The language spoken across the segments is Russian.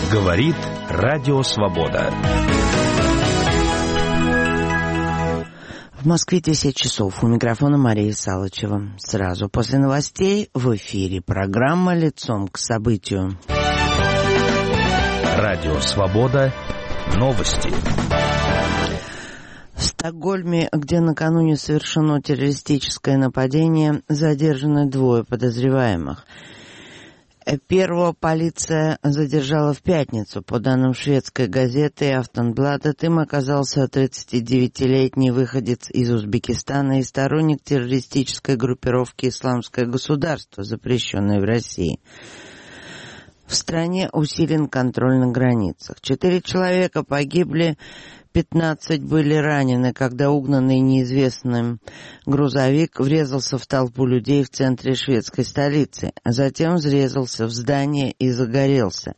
Говорит Радио Свобода. В Москве 10 часов. У микрофона Мария Салычева. Сразу после новостей в эфире программа «Лицом к событию». Радио Свобода. Новости. В Стокгольме, где накануне совершено террористическое нападение, задержаны 2 подозреваемых. Первого полиция задержала в пятницу. По данным шведской газеты «Афтонбладет», им оказался 39-летний выходец из Узбекистана и сторонник террористической группировки «Исламское государство», запрещенной в России. В стране усилен контроль на границах. 4 человека погибли, 15 были ранены, когда угнанный неизвестным грузовик врезался в толпу людей в центре шведской столицы. Затем врезался в здание и загорелся.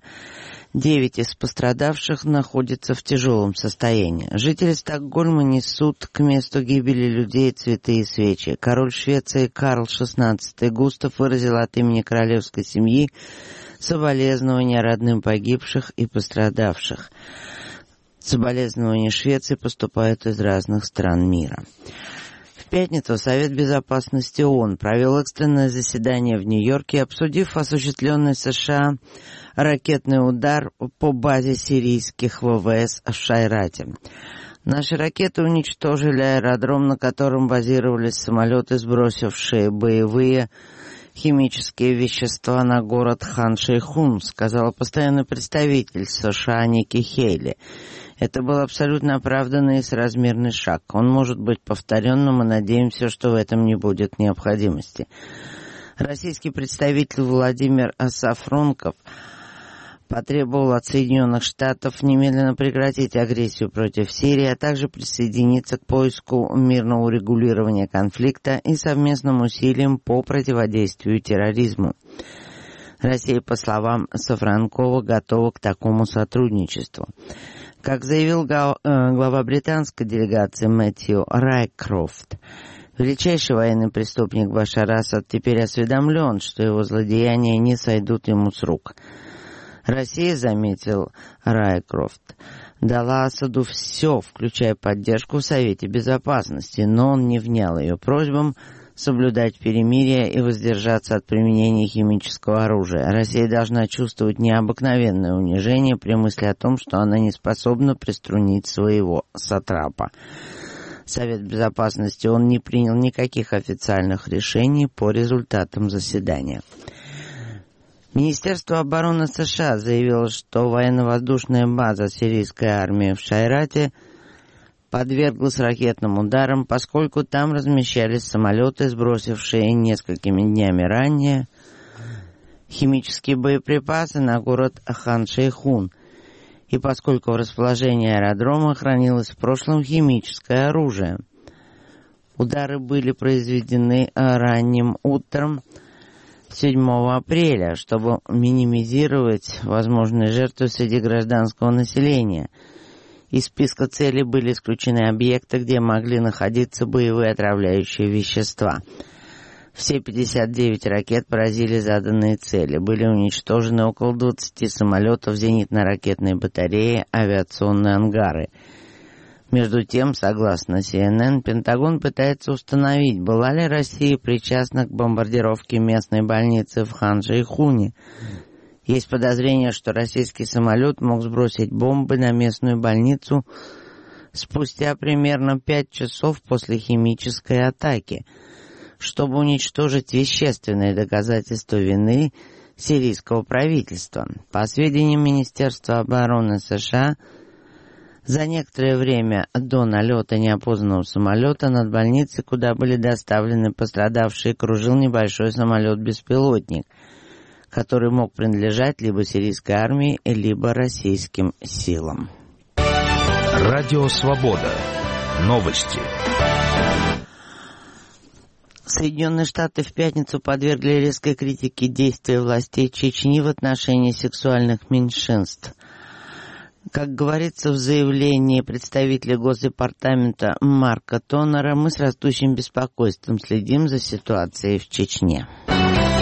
9 из пострадавших находятся в тяжелом состоянии. Жители Стокгольма несут к месту гибели людей цветы и свечи. Король Швеции Карл XVI Густав выразил от имени королевской семьи соболезнования родным погибших и пострадавших. Соболезнования Швеции поступают из разных стран мира. В пятницу Совет Безопасности ООН провел экстренное заседание в Нью-Йорке, обсудив осуществленный США ракетный удар по базе сирийских ВВС в Шайрате. Наши ракеты уничтожили аэродром, на котором базировались самолеты, сбросившие боевые химические вещества на город Хан-Шейхун, сказал постоянный представитель США Ники Хейли. Это был абсолютно оправданный и соразмерный шаг. Он может быть повторен, но мы надеемся, что в этом не будет необходимости. Российский представитель Владимир Сафронков потребовал от Соединенных Штатов немедленно прекратить агрессию против Сирии, а также присоединиться к поиску мирного урегулирования конфликта и совместным усилиям по противодействию терроризму. Россия, по словам Сафронкова, готова к такому сотрудничеству. Как заявил глава британской делегации Мэтью Райкрофт, величайший военный преступник Башар Асад теперь осведомлен, что его злодеяния не сойдут ему с рук. Россия, заметил Райкрофт, дала Асаду все, включая поддержку в Совете Безопасности, но он не внял ее просьбам соблюдать перемирие и воздержаться от применения химического оружия. Россия должна чувствовать необыкновенное унижение при мысли о том, что она не способна приструнить своего сатрапа. Совет Безопасности он не принял никаких официальных решений по результатам заседания. Министерство обороны США заявило, что военно-воздушная база сирийской армии в Шайрате подверглась ракетным ударам, поскольку там размещались самолеты, сбросившие несколькими днями ранее химические боеприпасы на город Хан-Шейхун, и поскольку в расположении аэродрома хранилось в прошлом химическое оружие. Удары были произведены ранним утром 7 апреля, чтобы минимизировать возможные жертвы среди гражданского населения. Из списка целей были исключены объекты, где могли находиться боевые отравляющие вещества. Все 59 ракет поразили заданные цели. Были уничтожены около 20 самолетов, зенитно-ракетные батареи, авиационные ангары. Между тем, согласно CNN, Пентагон пытается установить, была ли Россия причастна к бомбардировке местной больницы в Хан-Шейхуне. Есть подозрение, что российский самолет мог сбросить бомбы на местную больницу спустя примерно 5 часов после химической атаки, чтобы уничтожить вещественные доказательства вины сирийского правительства. По сведениям Министерства обороны США, за некоторое время до налета неопознанного самолета над больницей, куда были доставлены пострадавшие, кружил небольшой самолет-беспилотник, который мог принадлежать либо сирийской армии, либо российским силам. Радио Свобода. Новости. Соединенные Штаты в пятницу подвергли резкой критике действия властей Чечни в отношении сексуальных меньшинств. Как говорится в заявлении представителя Госдепартамента Марка Тоннера, мы с растущим беспокойством следим за ситуацией в Чечне.